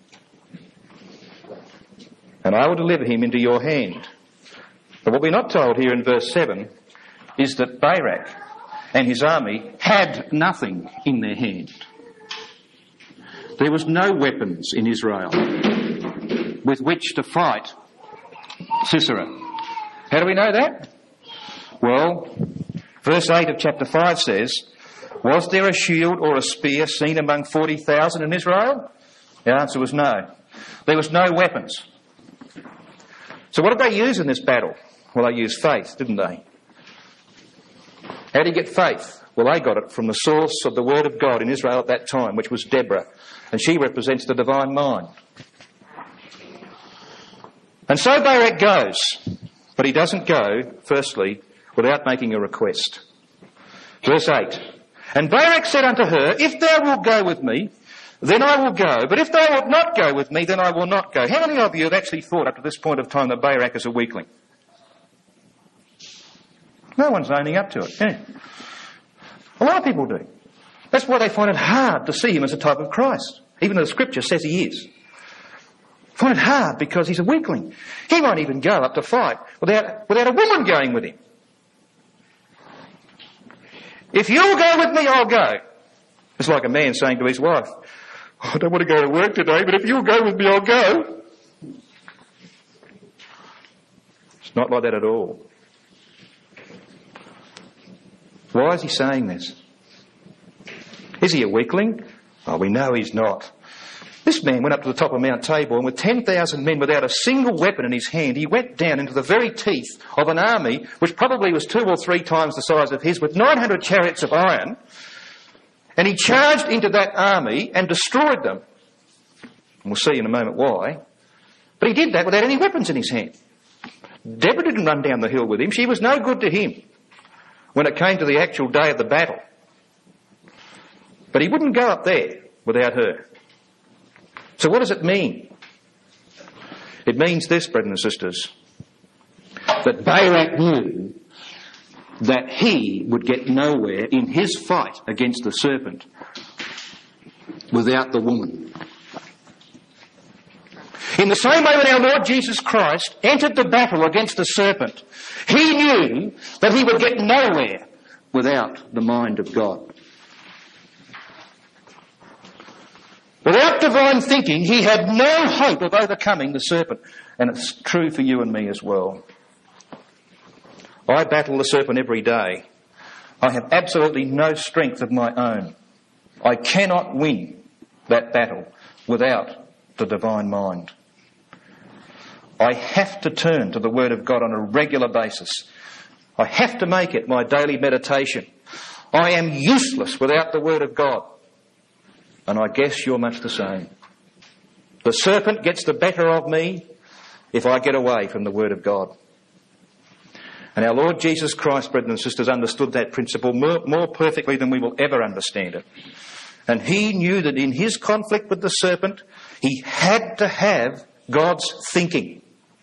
And I will deliver him into your hand. But what we're not told here in verse seven is that Barak and his army had nothing in their hand. There was no weapons in Israel with which to fight Sisera. How do we know that? Well, verse eight of chapter five says, was there a shield or a spear seen among forty thousand in Israel? The answer was no. There was no weapons. So what did they use in this battle? Well, they used faith, didn't they? How do you get faith? Well, they got it from the source of the word of God in Israel at that time, which was Deborah. And she represents the divine mind. And so Barak goes. But he doesn't go, firstly, without making a request. Verse eight. And Barak said unto her, if thou wilt go with me, then I will go. But if thou wilt not go with me, then I will not go. How many of you have actually thought up to this point of time that Barak is a weakling? No one's owning up to it. Yeah. A lot of people do. That's why they find it hard to see him as a type of Christ, even though the scripture says he is. Find it hard because he's a weakling. He won't even go up to fight without, without a woman going with him. If you'll go with me, I'll go. It's like a man saying to his wife, oh, I don't want to go to work today, but if you'll go with me, I'll go. It's not like that at all. Why is he saying this? Is he a weakling? Oh, we know he's not. This man went up to the top of Mount Tabor, and with ten thousand men without a single weapon in his hand, he went down into the very teeth of an army which probably was two or three times the size of his, with nine hundred chariots of iron, and he charged into that army and destroyed them. And we'll see in a moment why. But he did that without any weapons in his hand. Deborah didn't run down the hill with him. She was no good to him when it came to the actual day of the battle. But he wouldn't go up there without her. So what does it mean? It means this, brothers and sisters, that Barak knew that he would get nowhere in his fight against the serpent without the woman. In the same way that our Lord Jesus Christ entered the battle against the serpent, he knew that he would get nowhere without the mind of God. Without divine thinking, he had no hope of overcoming the serpent. And it's true for you and me as well. I battle the serpent every day. I have absolutely no strength of my own. I cannot win that battle without the divine mind. I have to turn to the Word of God on a regular basis. I have to make it my daily meditation. I am useless without the Word of God. And I guess you're much the same. The serpent gets the better of me if I get away from the Word of God. And our Lord Jesus Christ, brothers and sisters, understood that principle more, more perfectly than we will ever understand it. And he knew that in his conflict with the serpent, he had to have God's thinking.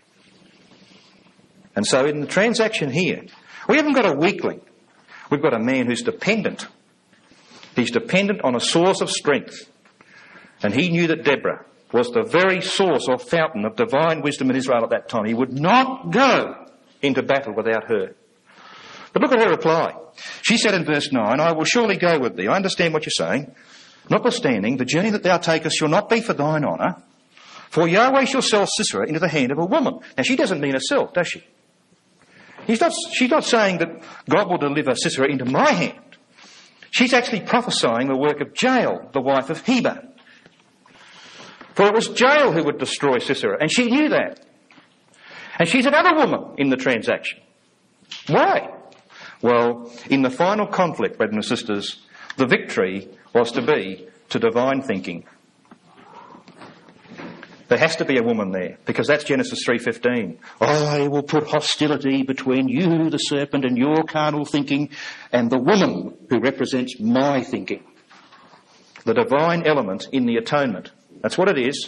And so in the transaction here, we haven't got a weakling. We've got a man who's dependent. He's dependent on a source of strength. And he knew that Deborah was the very source or fountain of divine wisdom in Israel at that time. He would not go into battle without her. But look at her reply. She said in verse nine, I will surely go with thee. I understand what you're saying. Notwithstanding, the journey that thou takest shall not be for thine honour, for Yahweh shall sell Sisera into the hand of a woman. Now she doesn't mean herself, does she? He's not, she's not saying that God will deliver Sisera into my hand. She's actually prophesying the work of Jael, the wife of Heber. For it was Jael who would destroy Sisera, and she knew that. And she's another woman in the transaction. Why? Well, in the final conflict, brothers and sisters, the victory was to be to divine thinking. There has to be a woman there, because that's Genesis three fifteen. I will put hostility between you, the serpent, and your carnal thinking, and the woman who represents my thinking. The divine element in the atonement. That's what it is.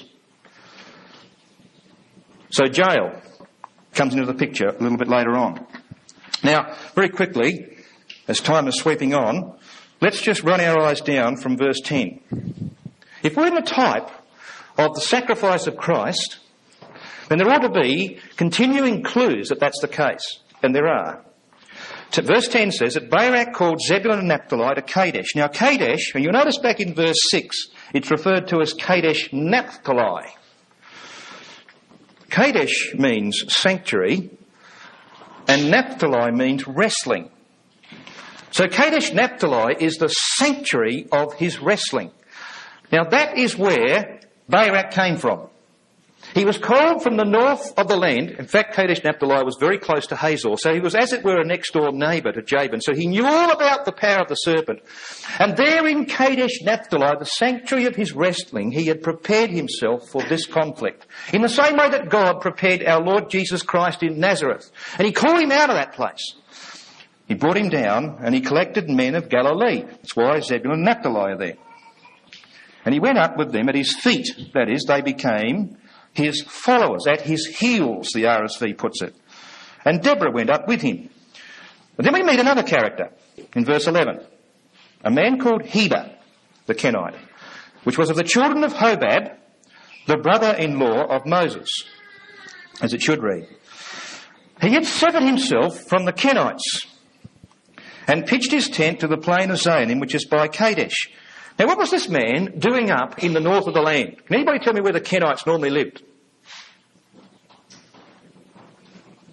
So Jael comes into the picture a little bit later on. Now, very quickly, as time is sweeping on, let's just run our eyes down from verse ten. If we're in a type of the sacrifice of Christ, then there ought to be continuing clues that that's the case. And there are. To, verse ten says that Barak called Zebulun and Naphtali to Kadesh. Now Kadesh, and you'll notice back in verse six, it's referred to as Kadesh Naphtali. Kadesh means sanctuary, and Naphtali means wrestling. So Kadesh Naphtali is the sanctuary of his wrestling. Now that is where Barak came from. He was called from the north of the land. In fact, Kadesh Naphtali was very close to Hazor, so he was, as it were, a next-door neighbour to Jabin. So he knew all about the power of the serpent. And there in Kadesh Naphtali, the sanctuary of his wrestling, he had prepared himself for this conflict. In the same way that God prepared our Lord Jesus Christ in Nazareth. And he called him out of that place. He brought him down, and he collected men of Galilee. That's why Zebulun and Naphtali are there. And he went up with them at his feet. That is, they became his followers, at his heels, the R S V puts it. And Deborah went up with him. But then we meet another character in verse eleven. A man called Heber, the Kenite, which was of the children of Hobab, the brother-in-law of Moses, as it should read. He had severed himself from the Kenites and pitched his tent to the plain of Zaanannim, which is by Kadesh. Now, what was this man doing up in the north of the land? Can anybody tell me where the Kenites normally lived?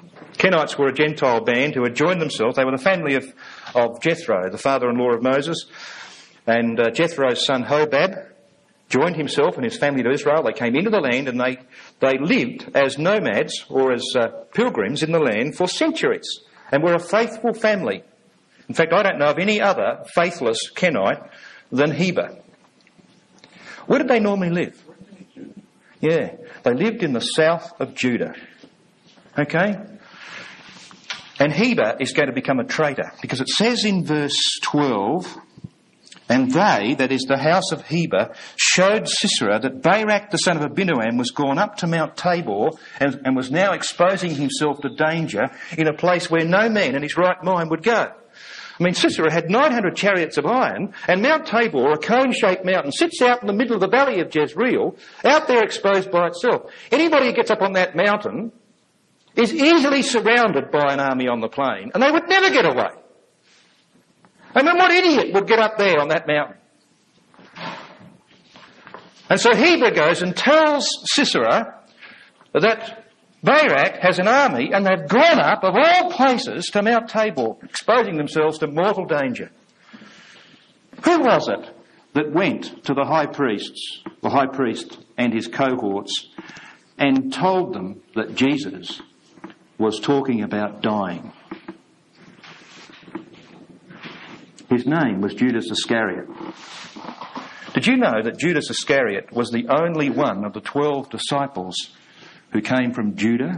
Kenites were a Gentile band who had joined themselves. They were the family of, of Jethro, the father-in-law of Moses. And uh, Jethro's son Hobab joined himself and his family to Israel. They came into the land and they, they lived as nomads or as uh, pilgrims in the land for centuries and were a faithful family. In fact, I don't know of any other faithless Kenite than Heber. Where did they normally live? Yeah, they lived in the south of Judah. Okay? And Heber is going to become a traitor because it says in verse twelve, and they, that is the house of Heber, showed Sisera that Barak the son of Abinoam was gone up to Mount Tabor and, and was now exposing himself to danger in a place where no man in his right mind would go. I mean, Sisera had nine hundred chariots of iron, and Mount Tabor, a cone-shaped mountain, sits out in the middle of the valley of Jezreel, out there exposed by itself. Anybody who gets up on that mountain is easily surrounded by an army on the plain, and they would never get away. I mean, what idiot would get up there on that mountain? And so Heber goes and tells Sisera that Barak has an army and they've gone up, of all places, to Mount Tabor, exposing themselves to mortal danger. Who was it that went to the high priests, the high priest and his cohorts, and told them that Jesus was talking about dying? His name was Judas Iscariot. Did you know that Judas Iscariot was the only one of the twelve disciples who came from Judah?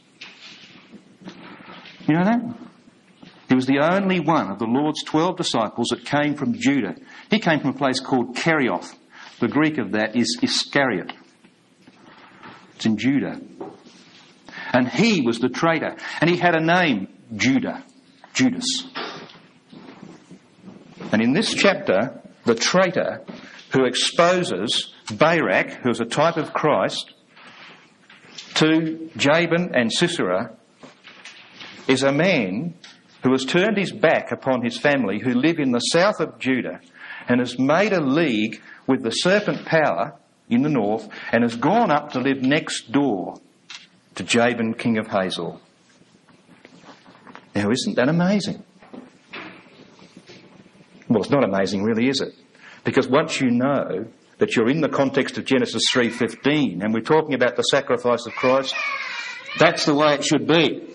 You know that? He was the only one of the Lord's twelve disciples that came from Judah. He came from a place called Kerioth. The Greek of that is Iscariot. It's in Judah. And he was the traitor. And he had a name, Judah. Judas. And in this chapter, the traitor who exposes Barak, who is a type of Christ, to Jabin and Sisera, is a man who has turned his back upon his family who live in the south of Judah and has made a league with the serpent power in the north and has gone up to live next door to Jabin, king of Hazor. Now, isn't that amazing? Well, it's not amazing, really, is it? Because once you know that you're in the context of Genesis three fifteen and we're talking about the sacrifice of Christ, that's the way it should be.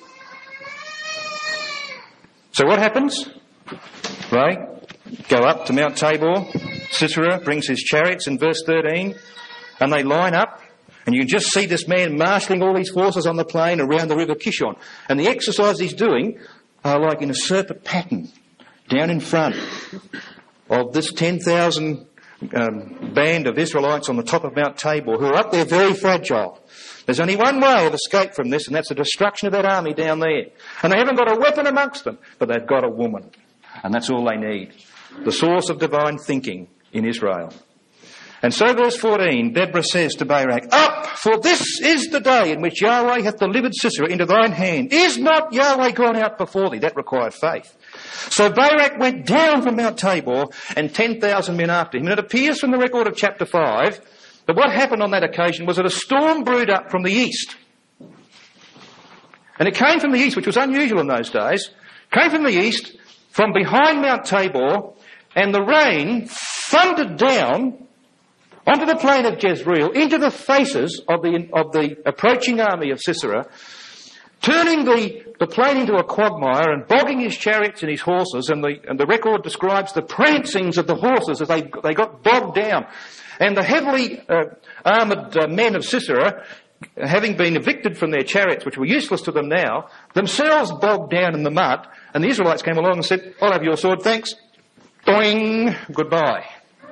So what happens? Right? Go up to Mount Tabor. Sisera brings his chariots in verse thirteen and they line up and you can just see this man marshalling all these forces on the plain around the river Kishon. And the exercise he's doing are like in a serpent pattern down in front of this ten thousand um, band of Israelites on the top of Mount Tabor who are up there very fragile. There's only one way of escape from this, and that's the destruction of that army down there. And they haven't got a weapon amongst them, but they've got a woman. And that's all they need. The source of divine thinking in Israel. And so verse fourteen, Deborah says to Barak, "Up, for this is the day in which Yahweh hath delivered Sisera into thine hand. Is not Yahweh gone out before thee?" That required faith. So Barak went down from Mount Tabor and ten thousand men after him. And it appears from the record of chapter five that what happened on that occasion was that a storm brewed up from the east. And it came from the east, which was unusual in those days. Came from the east, from behind Mount Tabor, and the rain thundered down onto the plain of Jezreel, into the faces of the of the approaching army of Sisera, turning the, the plain into a quagmire and bogging his chariots and his horses, and the and the record describes the prancings of the horses as they they got bogged down. And the heavily uh, armoured uh, men of Sisera, having been evicted from their chariots, which were useless to them now, themselves bogged down in the mud, and the Israelites came along and said, "I'll have your sword, thanks. Doing, goodbye."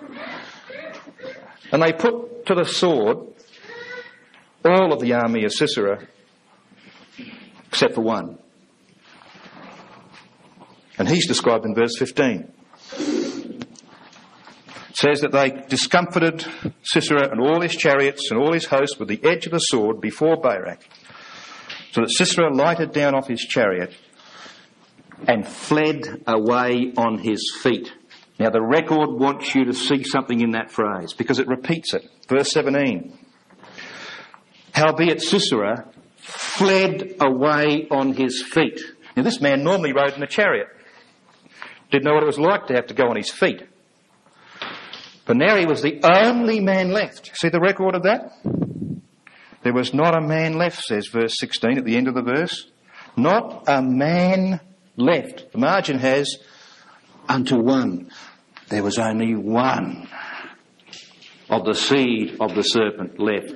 And they put to the sword all of the army of Sisera, except for one. And he's described in verse fifteen. It says that they discomfited Sisera and all his chariots and all his host with the edge of the sword before Barak, so that Sisera lighted down off his chariot and fled away on his feet. Now the record wants you to see something in that phrase because it repeats it. Verse seventeen. Howbeit Sisera fled away on his feet. Now, this man normally rode in a chariot. Didn't know what it was like to have to go on his feet. But now he was the only man left. See the record of that? There was not a man left, says verse sixteen at the end of the verse. Not a man left. The margin has, unto one. There was only one of the seed of the serpent left.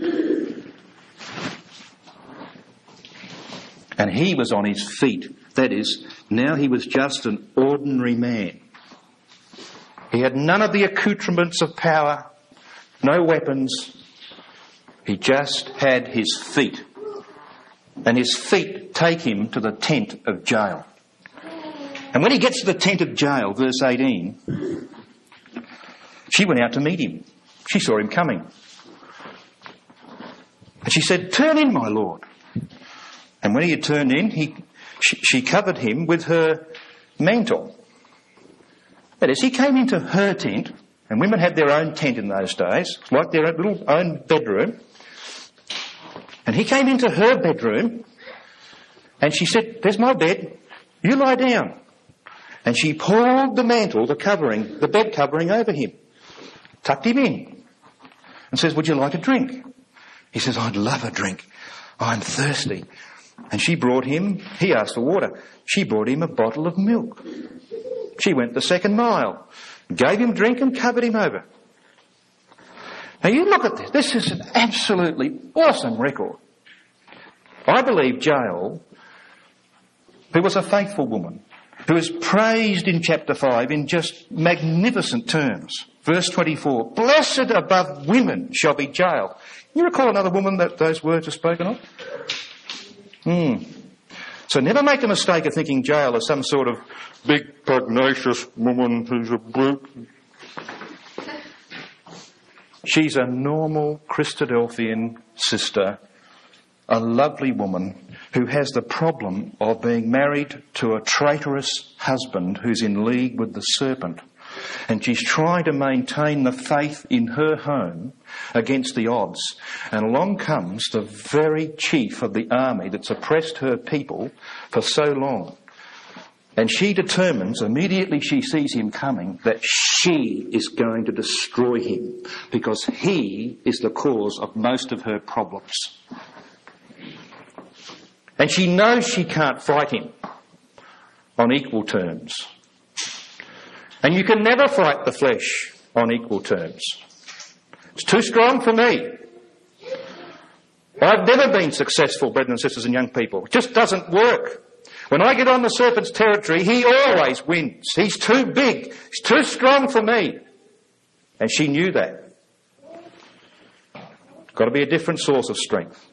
And he was on his feet. That is, now he was just an ordinary man. He had none of the accoutrements of power, no weapons. He just had his feet. And his feet take him to the tent of jail. And when he gets to the tent of jail, verse eighteen, she went out to meet him. She saw him coming. And she said, "Turn in, my lord." And when he had turned in, he, she, she covered him with her mantle. That is, he came into her tent, and women had their own tent in those days, like their own little own bedroom. And he came into her bedroom, and she said, "There's my bed. You lie down." And she pulled the mantle, the covering, the bed covering over him, tucked him in, and says, "Would you like a drink?" He says, "I'd love a drink. I'm thirsty." And she brought him, he asked for water, she brought him a bottle of milk. She went the second mile, gave him drink and covered him over. Now you look at this. This is an absolutely awesome record. I believe Jael, who was a faithful woman, who is praised in chapter five in just magnificent terms. Verse twenty-four, "Blessed above women shall be Jael." You recall another woman that those words are spoken of? Hmm. So never make the mistake of thinking Jael is some sort of big, pugnacious woman who's a brute. She's a normal Christadelphian sister, a lovely woman who has the problem of being married to a traitorous husband who's in league with the serpent. And she's trying to maintain the faith in her home against the odds. And along comes the very chief of the army that's oppressed her people for so long. And she determines, immediately she sees him coming, that she is going to destroy him because he is the cause of most of her problems. And she knows she can't fight him on equal terms. And you can never fight the flesh on equal terms. It's too strong for me. I've never been successful, brethren and sisters and young people. It just doesn't work. When I get on the serpent's territory, he always wins. He's too big. He's too strong for me. And she knew that. Got to be a different source of strength.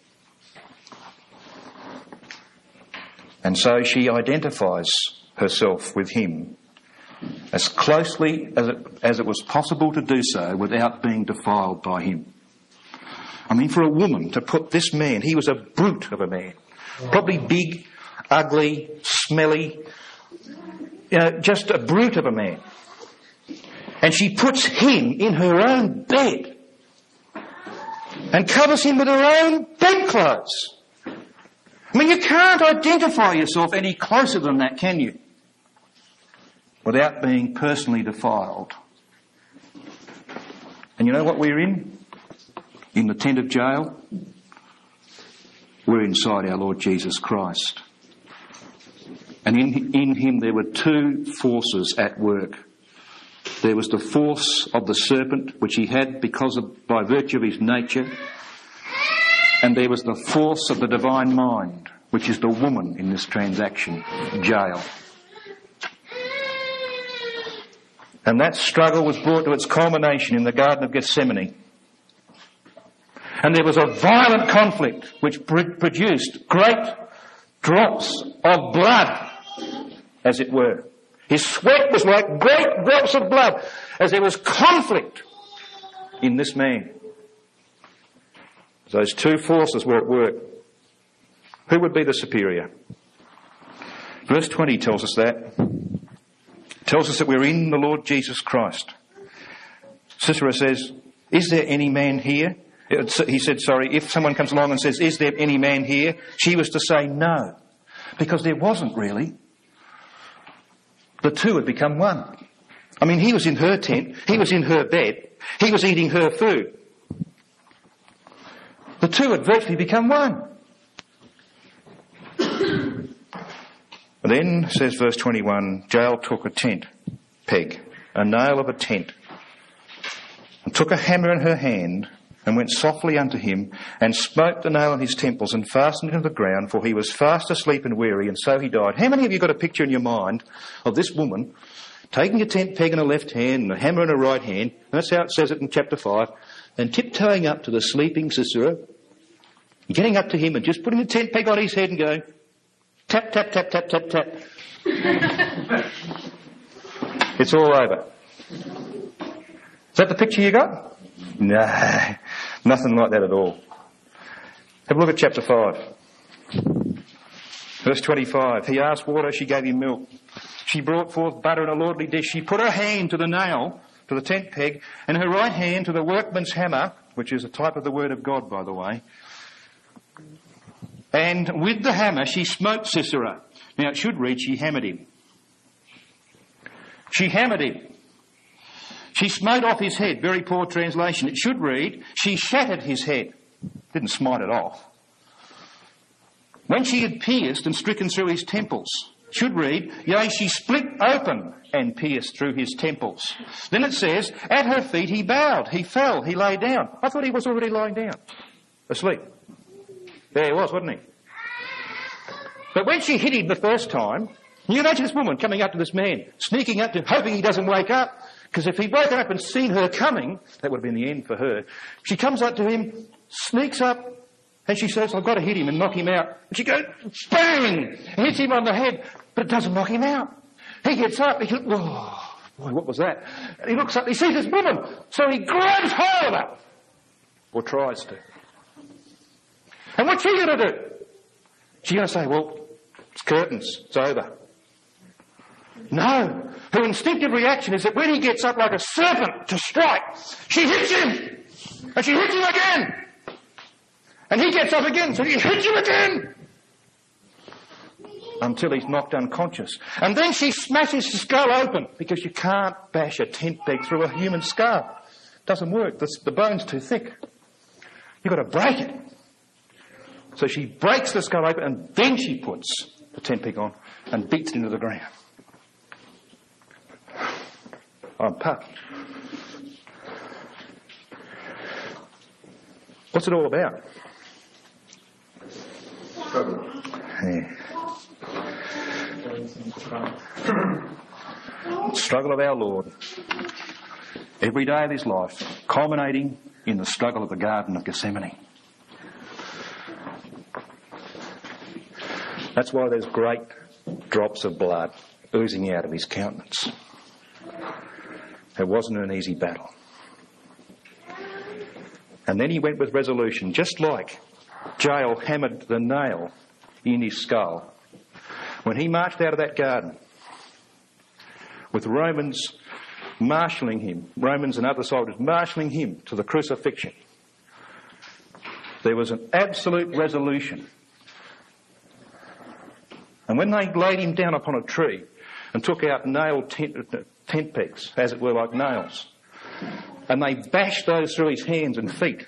And so she identifies herself with him as closely as it, as it was possible to do so without being defiled by him. I mean, for a woman to put this man, he was a brute of a man, probably big, ugly, smelly, you know, just a brute of a man. And she puts him in her own bed and covers him with her own bedclothes. I mean, you can't identify yourself any closer than that, can you? Without being personally defiled. And you know what we're in? In the tent of jail? We're inside our Lord Jesus Christ. And in, in him there were two forces at work. There was the force of the serpent, which he had because of, by virtue of his nature. And there was the force of the divine mind, which is the woman in this transaction, Jael. And that struggle was brought to its culmination in the Garden of Gethsemane. And there was a violent conflict which produced great drops of blood, as it were. His sweat was like great drops of blood as there was conflict in this man. Those two forces were at work. Who would be the superior? Verse twenty tells us that. Tells us that we're in the Lord Jesus Christ. Cicero says, "Is there any man here It's, he said, sorry, if someone comes along and says, is there any man here? She was to say no, because there wasn't really. The two had become one. I mean, he was in her tent, he was in her bed, he was eating her food. The two had virtually become one. Then, says verse twenty-one, Jael took a tent peg, a nail of a tent, and took a hammer in her hand, and went softly unto him, and smote the nail on his temples, and fastened him to the ground, for he was fast asleep and weary, and so he died. How many of you got a picture in your mind of this woman taking a tent peg in her left hand and a hammer in her right hand, and that's how it says it in chapter five, and tiptoeing up to the sleeping Sisera, getting up to him and just putting the tent peg on his head and going, tap, tap, tap, tap, tap, tap. It's all over. Is that the picture you got? No, nothing like that at all. Have a look at chapter five. Verse twenty-five. He asked water, she gave him milk. She brought forth butter in a lordly dish. She put her hand to the nail, to the tent peg, and her right hand to the workman's hammer, which is a type of the word of God, by the way. And with the hammer she smote Sisera. Now it should read she hammered him. She hammered him. She smote off his head. Very poor translation. It should read she shattered his head. Didn't smite it off. When she had pierced and stricken through his temples. It should read, yea, she split open and pierced through his temples. Then it says, at her feet he bowed. He fell. He lay down. I thought he was already lying down. Asleep. There he was, wasn't he? But when she hit him the first time, can you imagine this woman coming up to this man, sneaking up to him, hoping he doesn't wake up? Because if he'd woken up and seen her coming, that would have been the end for her. She comes up to him, sneaks up, and she says, I've got to hit him and knock him out. And she goes, bang! Hits him on the head, but it doesn't knock him out. He gets up, he goes, oh, boy, what was that? And he looks up, he sees this woman, so he grabs hold of her. Or tries to. And what's she going to do? She's going to say, well, it's curtains, it's over. No. Her instinctive reaction is that when he gets up like a serpent to strike, she hits him. And she hits him again. And he gets up again, so she hits him again. Until he's knocked unconscious. And then she smashes his skull open, because you can't bash a tent peg through a human skull. It doesn't work. The, the bone's too thick. You've got to break it. So she breaks the skull open, and then she puts the tent peg on and beats it into the ground. I'm puffed. What's it all about? Struggle. Yeah. Struggle of our Lord. Every day of his life, culminating in the struggle of the Garden of Gethsemane. That's why there's great drops of blood oozing out of his countenance. It wasn't an easy battle. And then he went with resolution, just like Jael hammered the nail in his skull. When he marched out of that garden, with Romans marshalling him, Romans and other soldiers marshalling him to the crucifixion, there was an absolute resolution. And when they laid him down upon a tree and took out nailed tent, tent pegs, as it were, like nails, and they bashed those through his hands and feet,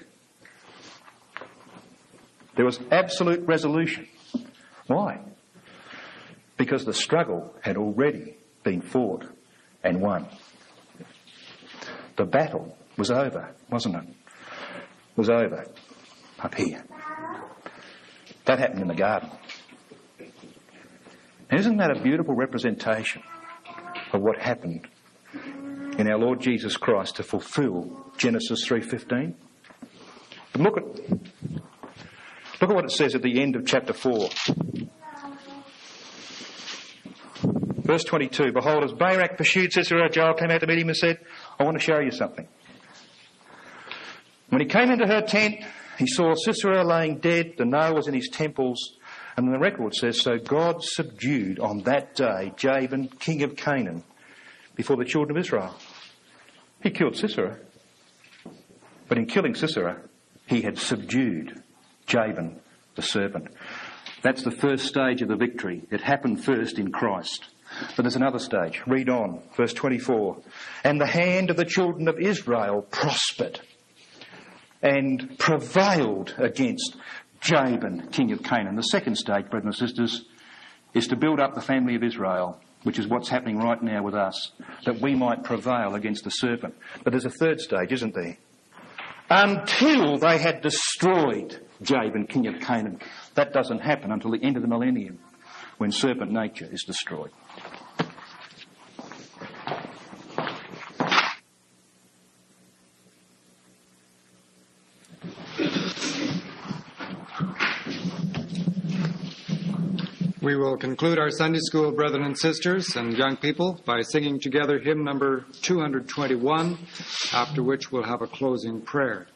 there was absolute resolution. Why? Because the struggle had already been fought and won. The battle was over, wasn't it? It was over up here. That happened in the garden. And isn't that a beautiful representation of what happened in our Lord Jesus Christ to fulfil Genesis three fifteen? But look at look at what it says at the end of chapter four. Verse twenty-two, behold, as Barak pursued Sisera, Jael came out to meet him and said, I want to show you something. When he came into her tent, he saw Sisera laying dead, the nail was in his temples, and the record says, so God subdued on that day Jabin, king of Canaan, before the children of Israel. He killed Sisera. But in killing Sisera, he had subdued Jabin, the serpent. That's the first stage of the victory. It happened first in Christ. But there's another stage. Read on, verse twenty-four. And the hand of the children of Israel prospered and prevailed against Jabin, king of Canaan. The second stage, brothers and sisters, is to build up the family of Israel, which is what's happening right now with us, that we might prevail against the serpent. But there's a third stage, isn't there? Until they had destroyed Jabin, king of Canaan. That doesn't happen until the end of the millennium, when serpent nature is destroyed. We will conclude our Sunday school, brethren and sisters and young people, by singing together hymn number two hundred twenty-one, after which we'll have a closing prayer.